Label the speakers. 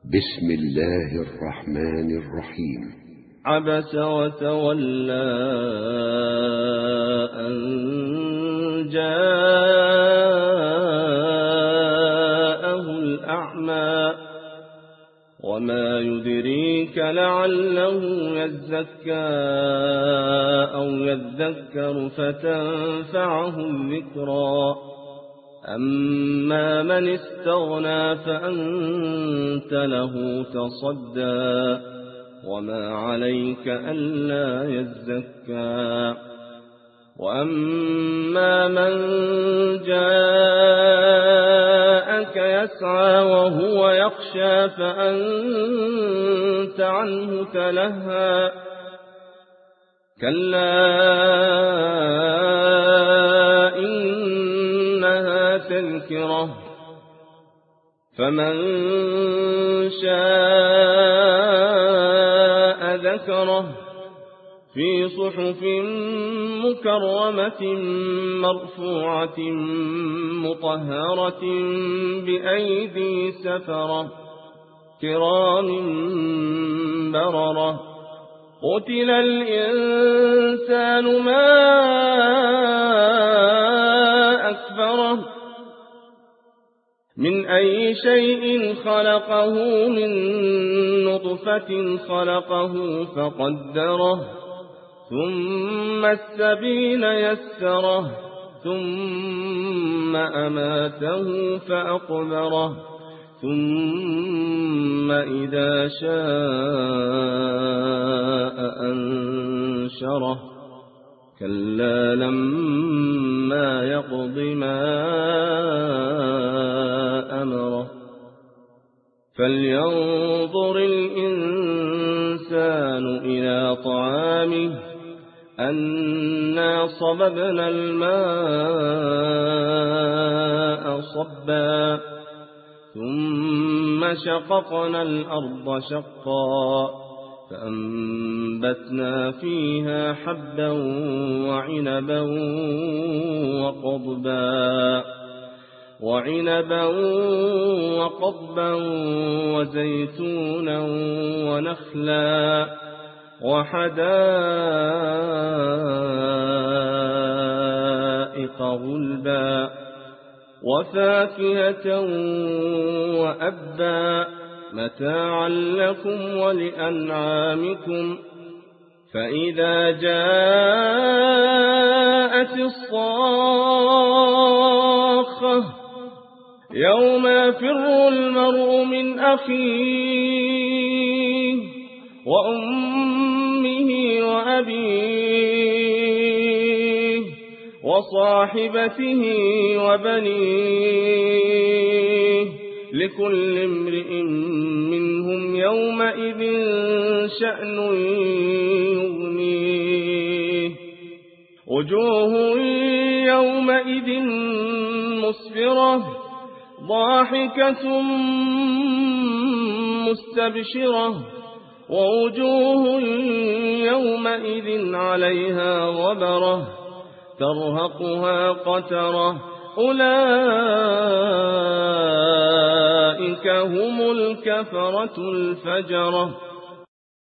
Speaker 1: بسم الله الرحمن الرحيم.
Speaker 2: عبس وتولى أن جاءه الأعمى وما يدريك لعله يزكى أو يذكر فتنفعه الذكرى أما من استغنى فأنت له تصدى وما عليك ألا يزكى وأما من جاءك يسعى وهو يخشى فأنت عنه تلهى كلا إنها تذكرة فمن شاء ذكره في صحف مكرمة مرفوعة مطهرة بأيدي سفرة كرام بررة قتل الإنسان ما أكفره من أي شيء خلقه من نطفة خلقه فقدره ثم السبيل يسره ثم أماته فأقبره ثم إذا شاء أنشره كلا لما يقض ما أمره فلينظر الإنسان إلى طعامه أنا صببنا الماء صبا ثم شققنا الأرض شقا فأنبتنا فيها حبا وعنبا وقضبا وزيتونا ونخلا وحدائق غلبا وفاكهة وأبا متاعا لكم ولأنعامكم فإذا جاءت الصاخة يوم يفر المرء من أخيه وأمه وأبيه وصاحبته وبنيه لكل امرئ منهم يومئذ شأن يغنيه وجوه يومئذ مسفرة ضاحكة مستبشرة ووجوه يومئذ عليها غبرة ترهقها قترة أولئك هم الكفرة الفجرة